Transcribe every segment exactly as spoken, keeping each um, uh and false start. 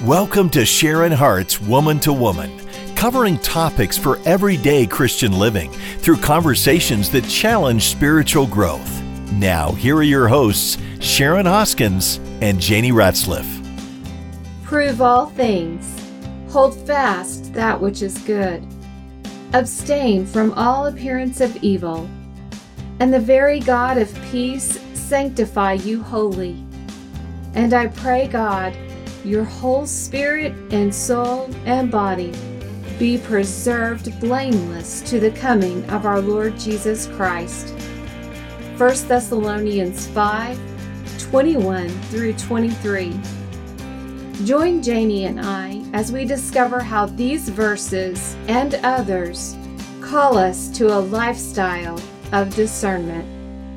Welcome to Sharon Hart's Woman to Woman, covering topics for everyday Christian living through conversations that challenge spiritual growth. Now, here are your hosts, Sharon Hoskins and Janie Ratzliff. Prove all things. Hold fast that which is good. Abstain from all appearance of evil. And the very God of peace sanctify you wholly. And I pray, God, your whole spirit and soul and body be preserved blameless to the coming of our Lord Jesus Christ. First Thessalonians five, twenty-one through twenty-three. Join Janie and I as we discover how these verses and others call us to a lifestyle of discernment.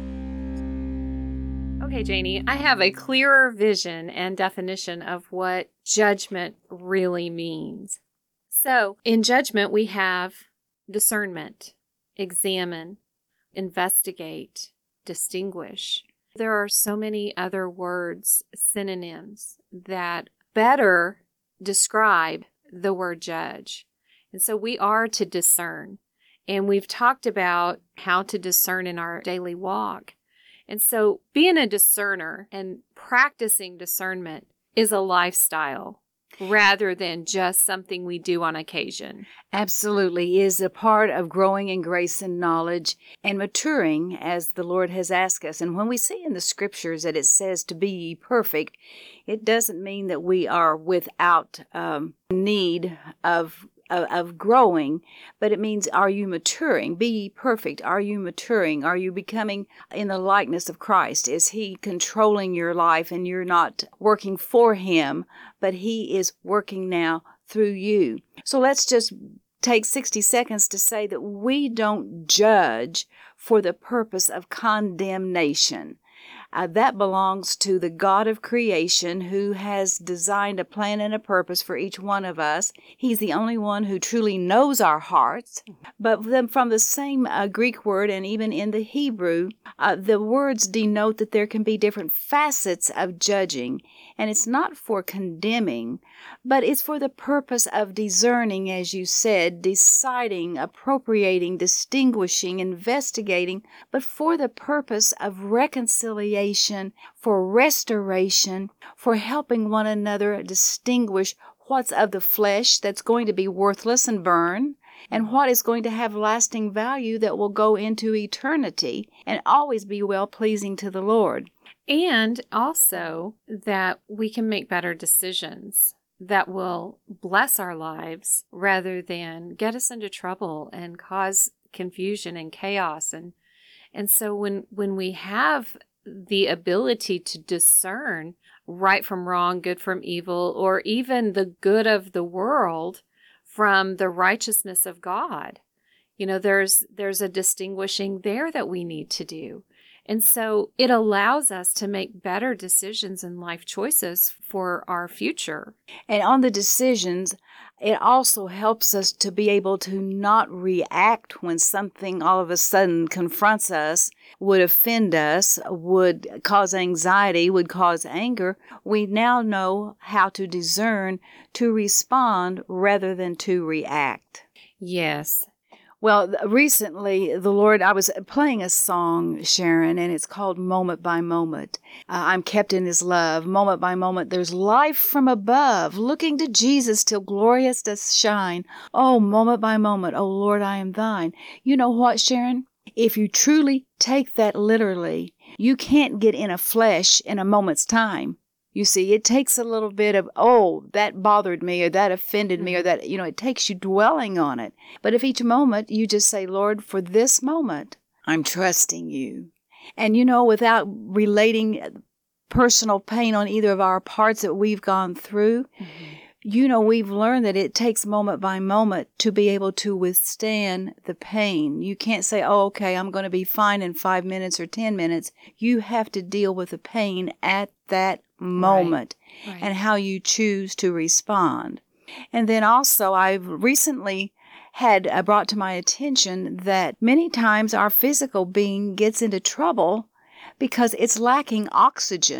Okay, Janie, I have a clearer vision and definition of what judgment really means. So, in judgment, we have discernment, examine, investigate, distinguish. There are so many other words, synonyms, that better describe the word judge. And so we are to discern. And we've talked about how to discern in our daily walk. And so being a discerner and practicing discernment is a lifestyle rather than just something we do on occasion. Absolutely, is a part of growing in grace and knowledge and maturing as the Lord has asked us. And when we see in the scriptures that it says to be ye perfect, it doesn't mean that we are without um, need of Of, of growing, but it means, are you maturing? Be ye perfect. Are you maturing? Are you becoming in the likeness of Christ? Is He controlling your life and you're not working for Him, but He is working now through you? So let's just take sixty seconds to say that we don't judge for the purpose of condemnation. Uh, that belongs to the God of creation who has designed a plan and a purpose for each one of us. He's the only one who truly knows our hearts. But then from the same uh, Greek word and even in the Hebrew, uh, the words denote that there can be different facets of judging. And it's not for condemning, but it's for the purpose of discerning, as you said, deciding, appropriating, distinguishing, investigating, but for the purpose of reconciliation, for restoration, for helping one another distinguish what's of the flesh that's going to be worthless and burn, and what is going to have lasting value that will go into eternity and always be well-pleasing to the Lord. And also that we can make better decisions that will bless our lives rather than get us into trouble and cause confusion and chaos. And and so when when we have the ability to discern right from wrong, good from evil, or even the good of the world from the righteousness of God, you know, there's there's a distinguishing there that we need to do. And so it allows us to make better decisions and life choices for our future. And on the decisions, it also helps us to be able to not react when something all of a sudden confronts us, would offend us, would cause anxiety, would cause anger. We now know how to discern to respond rather than to react. Yes. Well, recently, the Lord, I was playing a song, Sharon, and it's called Moment by Moment. Uh, I'm kept in His love. Moment by moment, there's life from above, looking to Jesus till glorious doth shine. Oh, moment by moment, oh Lord, I am thine. You know what, Sharon? If you truly take that literally, you can't get in a flesh in a moment's time. You see, it takes a little bit of, oh, that bothered me or that offended me or that, you know, it takes you dwelling on it. But if each moment you just say, Lord, for this moment, I'm trusting you. And, you know, without relating personal pain on either of our parts that we've gone through, mm-hmm. you know, we've learned that it takes moment by moment to be able to withstand the pain. You can't say, oh, okay, I'm going to be fine in five minutes or ten minutes. You have to deal with the pain at that moment right. Right. and how you choose to respond. And then also, I've recently had uh, brought to my attention that many times our physical being gets into trouble because it's lacking oxygen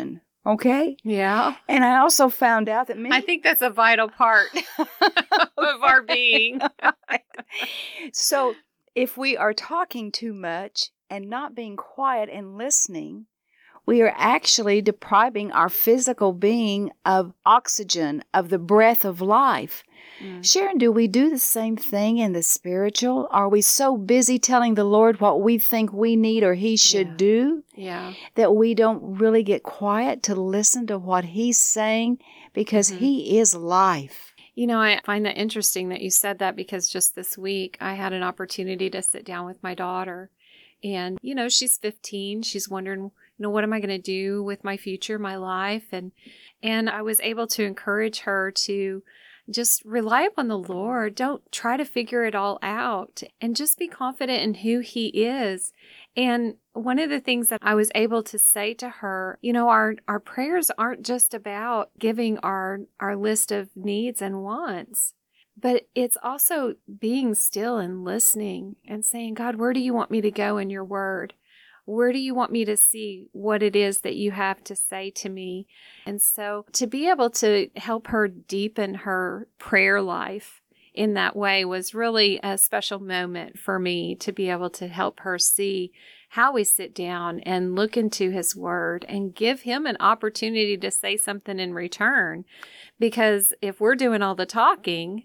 Okay? Yeah. And I also found out that many... I think that's a vital part of our being. So if we are talking too much and not being quiet and listening, we are actually depriving our physical being of oxygen, of the breath of life. Mm. Sharon, do we do the same thing in the spiritual? Are we so busy telling the Lord what we think we need or He should yeah. do yeah. that we don't really get quiet to listen to what He's saying? Because mm-hmm. He is life. You know, I find that interesting that you said that, because just this week I had an opportunity to sit down with my daughter. And, you know, she's fifteen. She's wondering, you know, what am I going to do with my future, my life? And and I was able to encourage her to just rely upon the Lord. Don't try to figure it all out, and just be confident in who He is. And one of the things that I was able to say to her, you know, our, our prayers aren't just about giving our, our list of needs and wants, but it's also being still and listening and saying, God, where do you want me to go in your word? Where do you want me to see what it is that you have to say to me? And so to be able to help her deepen her prayer life in that way was really a special moment for me, to be able to help her see how we sit down and look into His word and give Him an opportunity to say something in return. Because if we're doing all the talking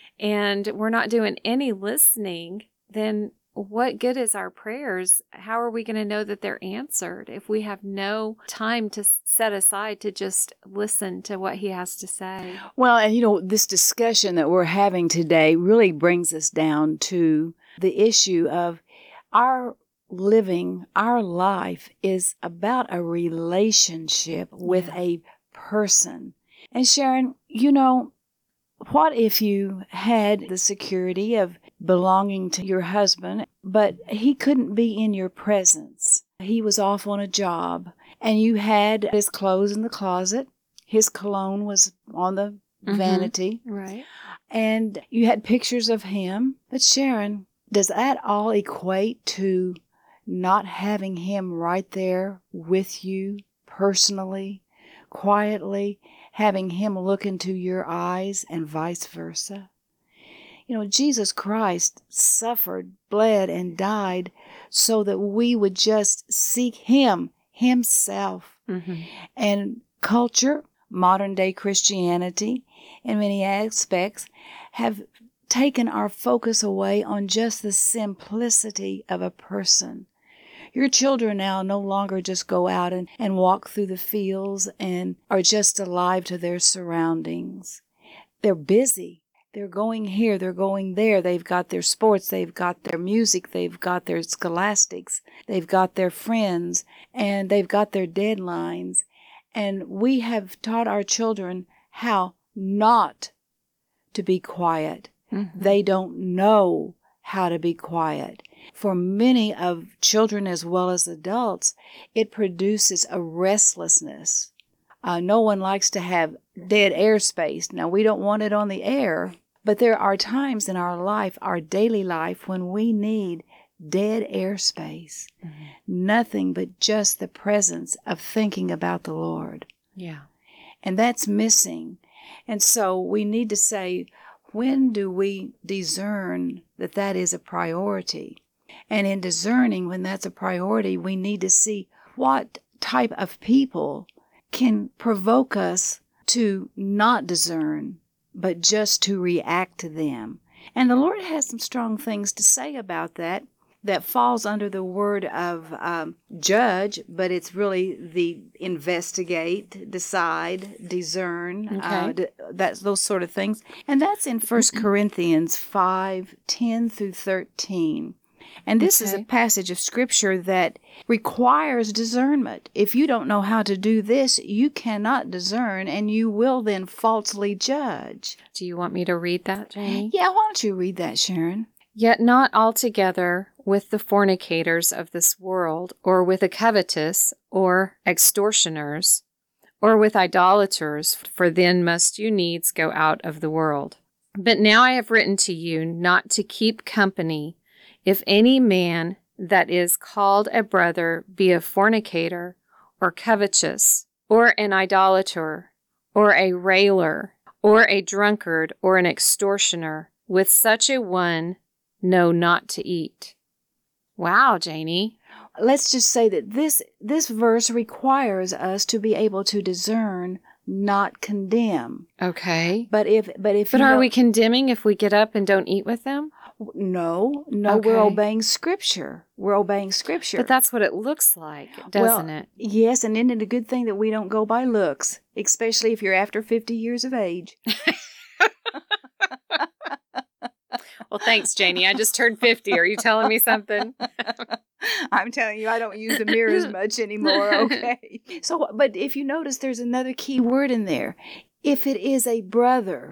and we're not doing any listening, then what good is our prayers? How are we going to know that they're answered if we have no time to set aside to just listen to what He has to say? Well, and you know, this discussion that we're having today really brings us down to the issue of our living, our life is about a relationship with yeah. a person. And Sharon, you know, what if you had the security of belonging to your husband, but he couldn't be in your presence? He was off on a job, and you had his clothes in the closet. His cologne was on the mm-hmm. vanity. Right. And you had pictures of him. But Sharon, does that all equate to not having him right there with you personally, quietly, having him look into your eyes and vice versa? You know, Jesus Christ suffered, bled, and died so that we would just seek Him, Himself. Mm-hmm. And culture, modern-day Christianity, in many aspects, have taken our focus away on just the simplicity of a person. Your children now no longer just go out and, and walk through the fields and are just alive to their surroundings. They're busy. They're going here, they're going there. They've got their sports, they've got their music, they've got their scholastics, they've got their friends, and they've got their deadlines. And we have taught our children how not to be quiet. Mm-hmm. They don't know how to be quiet. For many of children as well as adults, it produces a restlessness. Uh, no one likes to have dead airspace. Now, we don't want it on the air, but there are times in our life, our daily life, when we need dead airspace. Mm-hmm. Nothing but just the presence of thinking about the Lord. Yeah. And that's missing. And so we need to say, when do we discern that that is a priority? And in discerning when that's a priority, we need to see what type of people can provoke us to not discern, but just to react to them. And the Lord has some strong things to say about that, that falls under the word of um, judge, but it's really the investigate, decide, discern, okay. uh, d- that's those sort of things. And that's in First Corinthians five, ten through thirteen. And this okay. is a passage of Scripture that requires discernment. If you don't know how to do this, you cannot discern, and you will then falsely judge. Do you want me to read that, Janie? Yeah, why don't you read that, Sharon? Yet not altogether with the fornicators of this world, or with the covetous, or extortioners, or with idolaters, for then must you needs go out of the world. But now I have written to you not to keep company, if any man that is called a brother be a fornicator, or covetous, or an idolater, or a railer, or a drunkard, or an extortioner. With such a one, know not to eat. Wow, Janie. Let's just say that this this verse requires us to be able to discern, not condemn. Okay. But if but if But you are know, we condemning if we get up and don't eat with them? no, no, Okay. we're obeying Scripture. We're obeying Scripture. But that's what it looks like, doesn't well, it? Yes, and isn't it a good thing that we don't go by looks, especially if you're after fifty years of age? Well, thanks, Janie. I just turned fifty. Are you telling me something? I'm telling you, I don't use the mirror as much anymore, okay? So, but if you notice, there's another key word in there. If it is a brother.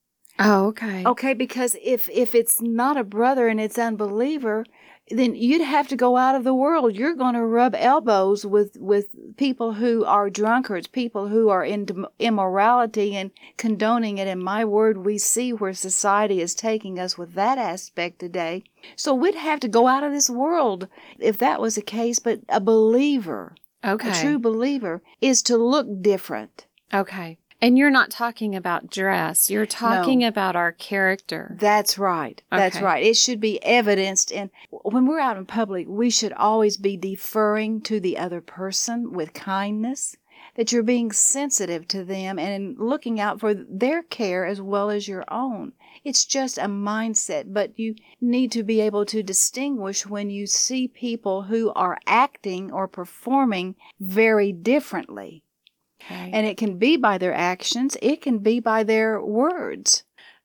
Oh, okay. Okay, because if, if it's not a brother and it's unbeliever, then you'd have to go out of the world. You're going to rub elbows with, with people who are drunkards, people who are in immorality and condoning it. And my word, we see where society is taking us with that aspect today. So we'd have to go out of this world if that was the case. But a believer, Okay. a true believer, is to look different. Okay. And you're not talking about dress. You're talking No. about our character. That's right. That's Okay. right. It should be evidenced. And when we're out in public, we should always be deferring to the other person with kindness, that you're being sensitive to them and looking out for their care as well as your own. It's just a mindset, but you need to be able to distinguish when you see people who are acting or performing very differently. Okay. And it can be by their actions, it can be by their words.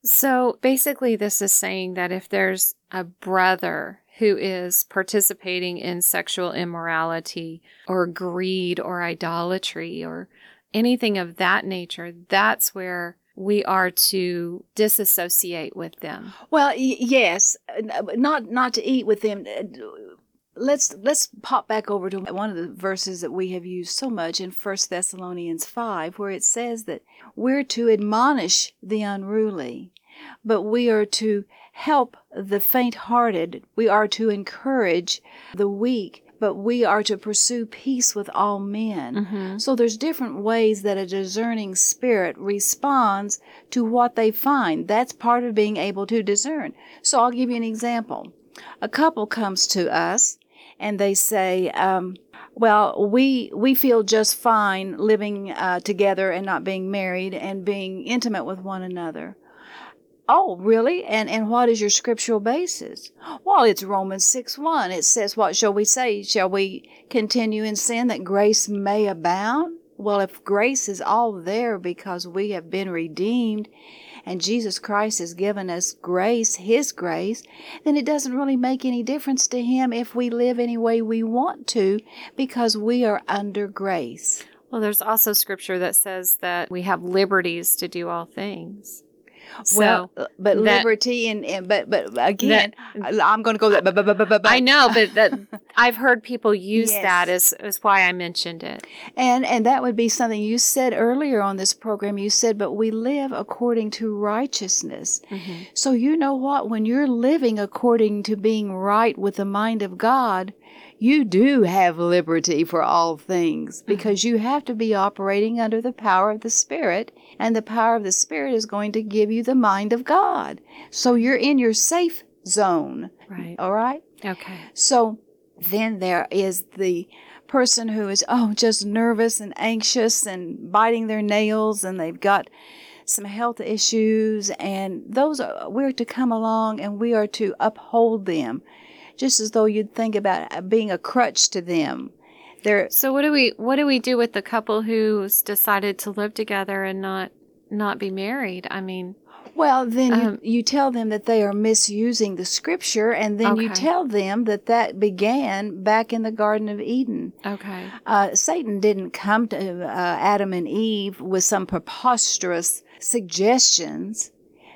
So basically, this is saying that if there's a brother who is participating in sexual immorality or greed or idolatry or anything of that nature, that's where we are to disassociate with them. Well, y- yes, uh, not not to eat with them. Let's let's pop back over to one of the verses that we have used so much in First Thessalonians five, where it says that we're to admonish the unruly, but we are to help the faint-hearted. We are to encourage the weak, but we are to pursue peace with all men. Mm-hmm. So there's different ways that a discerning spirit responds to what they find. That's part of being able to discern. So I'll give you an example. A couple comes to us and they say, um, well, we we feel just fine living uh, together and not being married and being intimate with one another. Oh, really? And and what is your scriptural basis? Well, it's Romans six one. It says, what shall we say? Shall we continue in sin that grace may abound? Well, if grace is all there because we have been redeemed and Jesus Christ has given us grace, His grace, then it doesn't really make any difference to Him if we live any way we want to because we are under grace. Well, there's also scripture that says that we have liberties to do all things. Well, So but that- liberty and, and but but again, I'm going to go that. But, but, but, but, but, I know, but that I've heard people use Yes. that as, as why I mentioned it. And and that would be something you said earlier on this program. You said, but we live according to righteousness. Mm-hmm. So you know what? When you're living according to being right with the mind of God, you do have liberty for all things because you have to be operating under the power of the Spirit, and the power of the Spirit is going to give you the mind of God. So you're in your safe zone. Right. All right? Okay. So then there is the person who is, oh, just nervous and anxious and biting their nails, and they've got some health issues, and those are, we're to come along and we are to uphold them, just as though you'd think about being a crutch to them. They're, So what do we what do we do with the couple who's decided to live together and not not be married? I mean, well, then Um, you, you tell them that they are misusing the Scripture, and then you Okay. tell them that that began back in the Garden of Eden. okay. Uh, Satan didn't come to uh, Adam and Eve with some preposterous suggestions.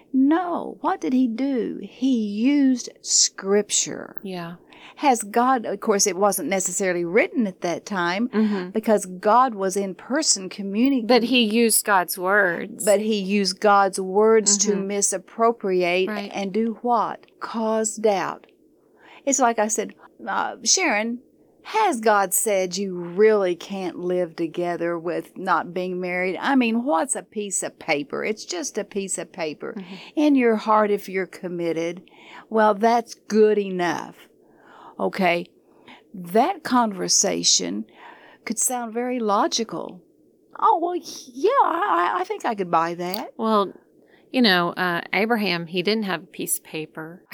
No. What did he do? He used Scripture. Yeah. Has God, of course, it wasn't necessarily written at that time Mm-hmm. because God was in person communicating. But he used God's words. But he used God's words to Mhm. misappropriate Right. and do what? Cause doubt. It's like I said, uh, Sharon, Has God said you really can't live together with not being married? I mean, what's a piece of paper? It's just a piece of paper. Mm-hmm. In your heart, if you're committed, well, that's good enough. Okay? That conversation could sound very logical. Oh, well, yeah, I, I think I could buy that. Well, you know, uh, Abraham, he didn't have a piece of paper.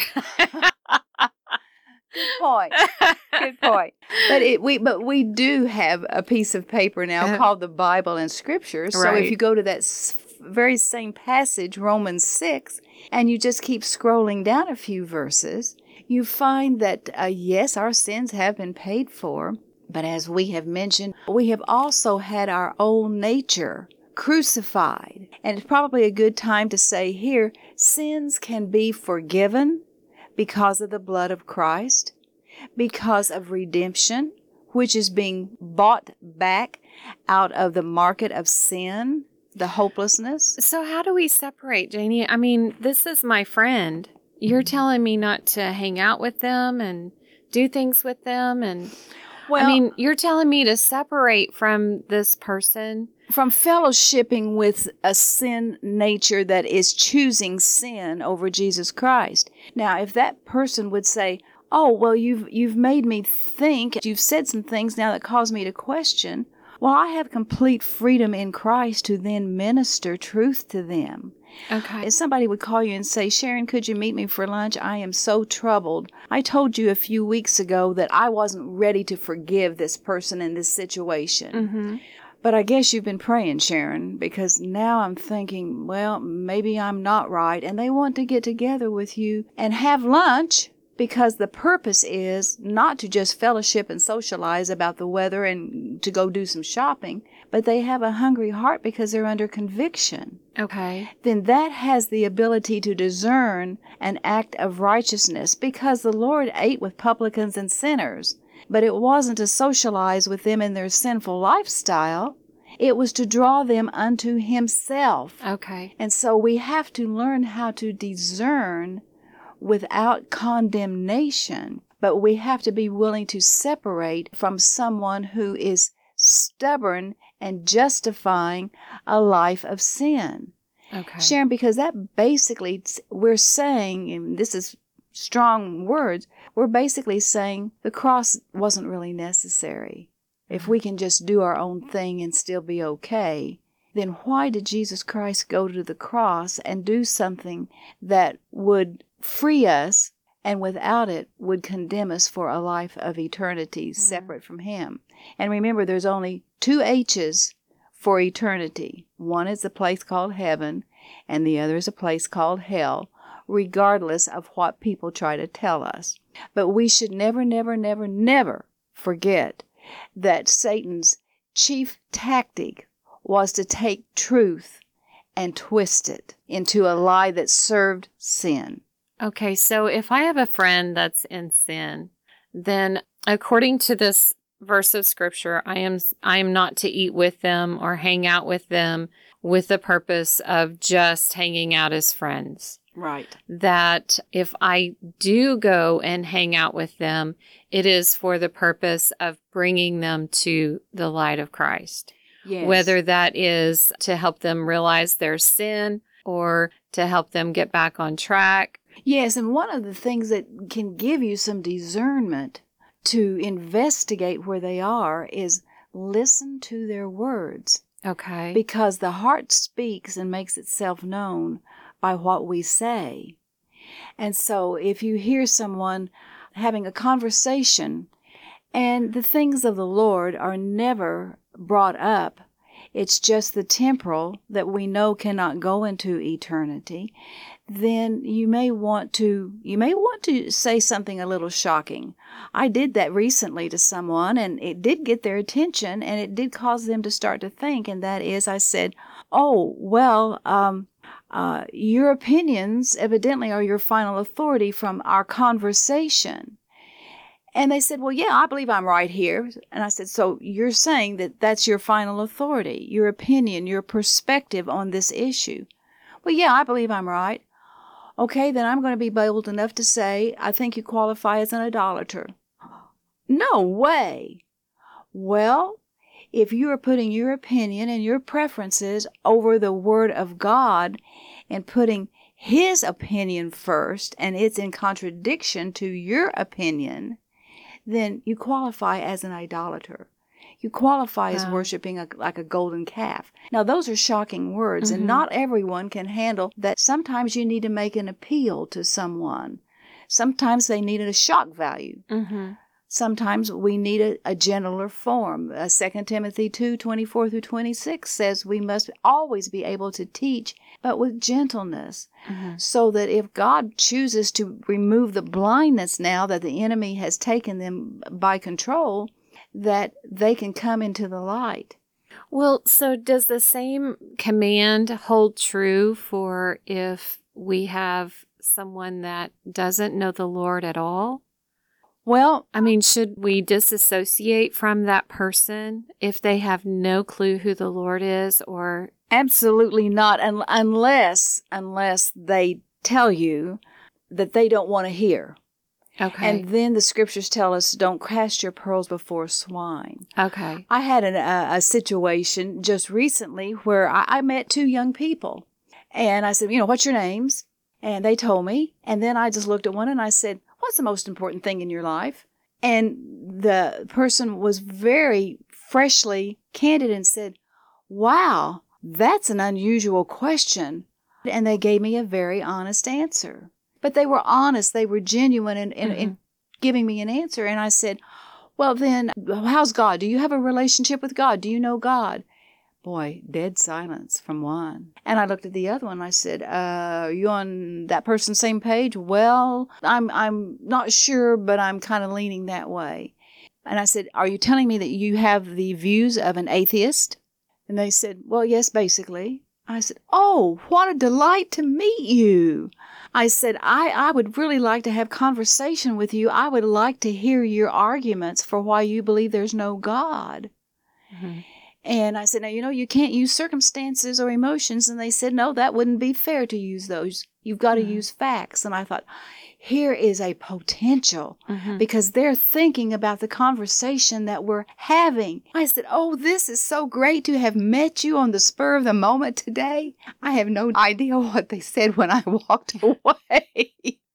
Good point. Good point. But it, we but we do have a piece of paper now uh, called the Bible and Scripture. So right. if you go to that s- very same passage, Romans six, and you just keep scrolling down a few verses, you find that, uh, yes, our sins have been paid for. But as we have mentioned, we have also had our old nature crucified. And it's probably a good time to say here, sins can be forgiven because of the blood of Christ, because of redemption, which is being bought back out of the market of sin, the hopelessness. So how do we separate, Janie? I mean, this is my friend. You're telling me not to hang out with them and do things with them. And well, I mean, you're telling me to separate from this person. From fellowshipping with a sin nature that is choosing sin over Jesus Christ. Now, if that person would say, oh, well, you've you've made me think, you've said some things now that cause me to question, well, I have complete freedom in Christ to then minister truth to them. Okay. If somebody would call you and say, Sharon, could you meet me for lunch? I am so troubled. I told you a few weeks ago that I wasn't ready to forgive this person in this situation. Mm-hmm. But I guess you've been praying, Sharon, because now I'm thinking, well, maybe I'm not right. And they want to get together with you and have lunch because the purpose is not to just fellowship and socialize about the weather and to go do some shopping, but they have a hungry heart because they're under conviction. Okay. Then that has the ability to discern an act of righteousness because the Lord ate with publicans and sinners. But it wasn't to socialize with them in their sinful lifestyle. It was to draw them unto Himself. Okay. And so we have to learn how to discern without condemnation. But we have to be willing to separate from someone who is stubborn and justifying a life of sin. Okay. Sharon, because that basically, we're saying, and this is strong words, we're basically saying the cross wasn't really necessary. If we can just do our own thing and still be okay, then why did Jesus Christ go to the cross and do something that would free us and without it would condemn us for a life of eternity mm-hmm. separate from Him? And remember, there's only two H's for eternity. One is a place called heaven, and the other is a place called hell, regardless of what people try to tell us. But we should never, never, never, never forget that Satan's chief tactic was to take truth and twist it into a lie that served sin. Okay, so if I have a friend that's in sin, then according to this verse of Scripture, I am I am not to eat with them or hang out with them with the purpose of just hanging out as friends. Right. That if I do go and hang out with them, it is for the purpose of bringing them to the light of Christ. Yes. Whether that is to help them realize their sin or to help them get back on track. Yes, and one of the things that can give you some discernment to investigate where they are is listen to their words. Okay. Because the heart speaks and makes itself known by what we say. And so if you hear someone having a conversation and the things of the Lord are never brought up, it's just the temporal that we know cannot go into eternity, then you may want to you may want to say something a little shocking. I did that recently to someone, and it did get their attention, and it did cause them to start to think, and that is, I said, oh, well, um, uh, your opinions evidently are your final authority from our conversation. And they said, well, yeah, I believe I'm right here. And I said, so you're saying that that's your final authority, your opinion, your perspective on this issue? Well, yeah, I believe I'm right. Okay, then I'm going to be bold enough to say, I think you qualify as an idolater. No way. Well, if you are putting your opinion and your preferences over the Word of God and putting His opinion first, and it's in contradiction to your opinion, then you qualify as an idolater. You qualify as Wow. worshiping a, like a golden calf. Now, those are shocking words, Mhm. and not everyone can handle that. Sometimes you need to make an appeal to someone. Sometimes they need a shock value. Mm-hmm. Sometimes we need a, a gentler form. Uh, Second Timothy two, twenty-four through twenty-six says we must always be able to teach, but with gentleness, Mm-hmm. so that if God chooses to remove the blindness now that the enemy has taken them by control, that they can come into the light. Well, so does the same command hold true for if we have someone that doesn't know the Lord at all? Well, I mean, should we disassociate from that person if they have no clue who the Lord is? Or absolutely not, un- unless unless they tell you that they don't want to hear. okay, And then the scriptures tell us, don't cast your pearls before swine. okay, I had an, a, a situation just recently where I, I met two young people. And I said, you know, what's your names? And they told me. And then I just looked at one and I said, what's the most important thing in your life? And the person was very freshly candid and said, wow, that's an unusual question. And they gave me a very honest answer. But they were honest. They were genuine in, in, in giving me an answer. And I said, well, then, how's God? Do you have a relationship with God? Do you know God? Boy, dead silence from one. And I looked at the other one and I said, uh, are you on that person's same page? Well, I'm I'm not sure, but I'm kind of leaning that way. And I said, are you telling me that you have the views of an atheist? And they said, well, yes, basically. I said, oh, what a delight to meet you. I said, I, I would really like to have conversation with you. I would like to hear your arguments for why you believe there's no God. Mm-hmm. And I said, now, you know, you can't use circumstances or emotions. And they said, no, that wouldn't be fair to use those. You've got to Mm-hmm. use facts. And I thought, here is a potential Mm-hmm. because they're thinking about the conversation that we're having. I said, oh, this is so great to have met you on the spur of the moment today. I have no idea what they said when I walked away.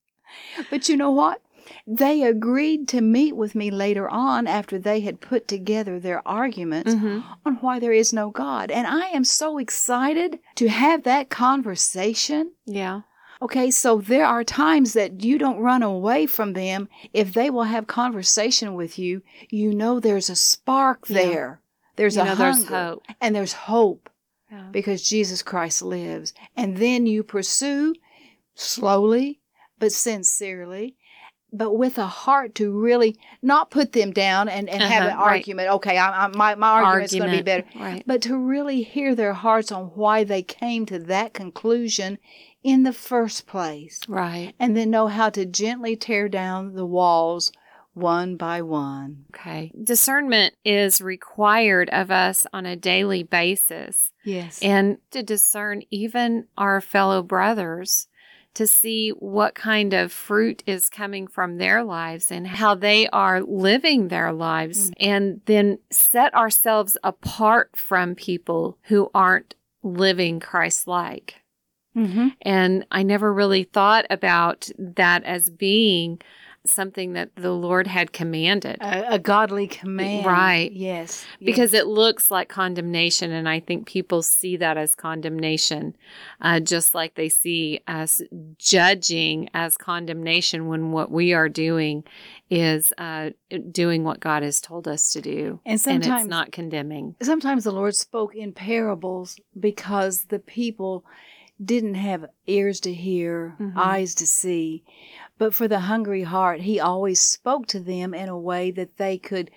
But you know what? They agreed to meet with me later on after they had put together their arguments Mm-hmm. on why there is no God. And I am so excited to have that conversation. Yeah. Okay, so there are times that you don't run away from them. If they will have conversation with you, you know there's a spark Yeah. there. There's You a know, hunger. there's hope. And there's hope Yeah. because Jesus Christ lives. And then you pursue slowly but sincerely, but with a heart to really not put them down and, and have an Uh-huh, right. argument. Okay, I, I, my, my argument's going to be better. Right. But to really hear their hearts on why they came to that conclusion in the first place. Right. And then know how to gently tear down the walls one by one. Okay. Discernment is required of us on a daily basis, Yes. and to discern even our fellow brothers, to see what kind of fruit is coming from their lives and how they are living their lives, and then set ourselves apart from people who aren't living Christ-like. Mm-hmm. And I never really thought about that as being something that the Lord had commanded. A, a godly command. Right. Yes. Because it looks like condemnation, and I think people see that as condemnation, uh, just like they see us judging as condemnation when what we are doing is uh, doing what God has told us to do. And sometimes it's not condemning. Sometimes the Lord spoke in parables because the people didn't have ears to hear, Mhm. eyes to see. But for the hungry heart, He always spoke to them in a way that they could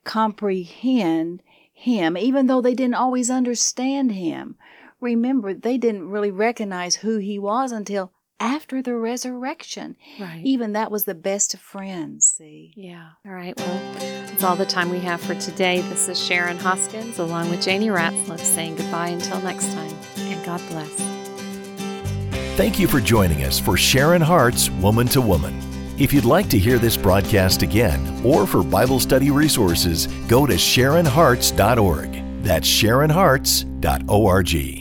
comprehend Him, even though they didn't always understand Him. Remember, they didn't really recognize who He was until after the resurrection. Right. Even that was the best of friends, see? Yeah. All right. Well, that's all the time we have for today. This is Sharon Hoskins along with Janie Ratzlaff saying goodbye until next time, and God bless. Thank you for joining us for Sharon Hart's Woman to Woman. If you'd like to hear this broadcast again, or for Bible study resources, go to sharon hearts dot org. That's sharon hearts dot org.